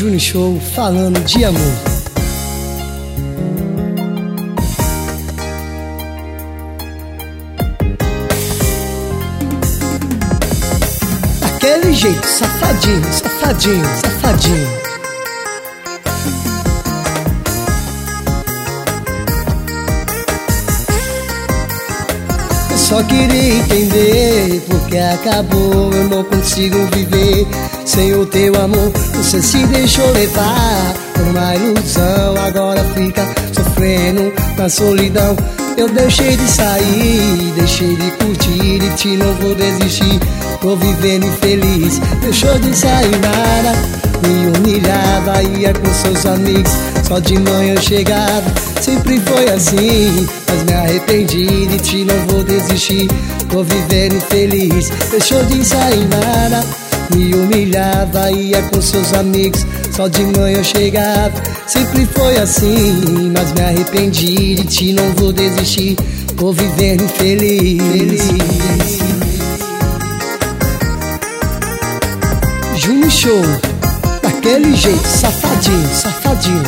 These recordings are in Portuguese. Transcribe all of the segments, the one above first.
Júnior Show falando de amor. Daquele jeito, safadinho, safadinho, safadinho. Só queria entender porque acabou. Eu não consigo viver sem o teu amor. Você se deixou levar por uma ilusão, agora fica sofrendo na solidão. Eu deixei de sair, deixei de curtir, e ti não vou desistir. Tô vivendo infeliz. Deixou de sair nada, me humilhava, ia com seus amigos. Só de manhã eu chegava, sempre foi assim. Mas me arrependi, de ti não vou desistir. Tô vivendo infeliz. Deixou de sair nada, me humilhava, ia com seus amigos. Só de manhã eu chegava, sempre foi assim. Mas me arrependi, de ti não vou desistir. Tô vivendo infeliz. Júnior Show, daquele jeito, safadinho, safadinho.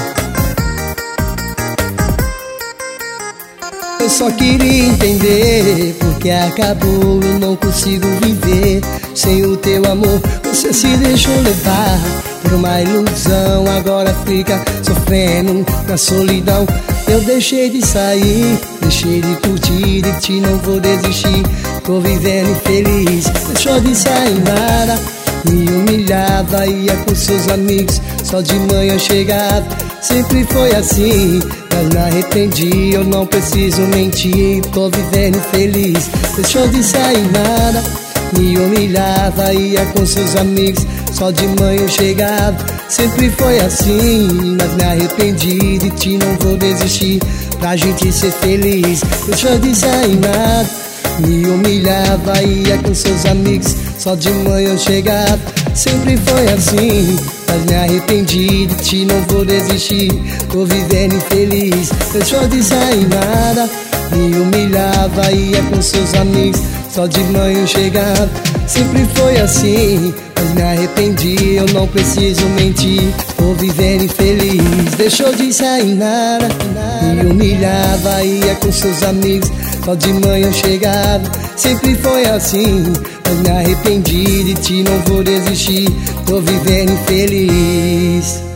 Eu só queria entender porque acabou. Eu não consigo viver sem o teu amor. Você se deixou levar por uma ilusão, agora fica sofrendo na solidão. Eu deixei de sair, deixei de curtir, de ti não vou desistir. Tô vivendo infeliz. Deixou de sair nada, me humilhava, ia com seus amigos. Só de manhã chegava, sempre foi assim. Mas me arrependi, eu não preciso mentir. Tô vivendo infeliz. Deixou de sair nada, me humilhava, ia com seus amigos. Só de manhã eu chegava, sempre foi assim. Mas me arrependi, de ti não vou desistir. Pra gente ser feliz. Deixou de sair nada, me humilhava, ia com seus amigos. Só de manhã eu chegava, sempre foi assim. Mas me arrependi, de ti não vou desistir. Tô vivendo infeliz. Deixou de sair nada, me humilhava, ia com seus amigos. Só de manhã eu chegava, sempre foi assim. Mas me arrependi, eu não preciso mentir. Tô vivendo infeliz. Deixou de sair nada, me humilhava, ia com seus amigos. Só de manhã eu chegava, sempre foi assim. Mas me arrependi, de ti não vou desistir. Tô vivendo infeliz.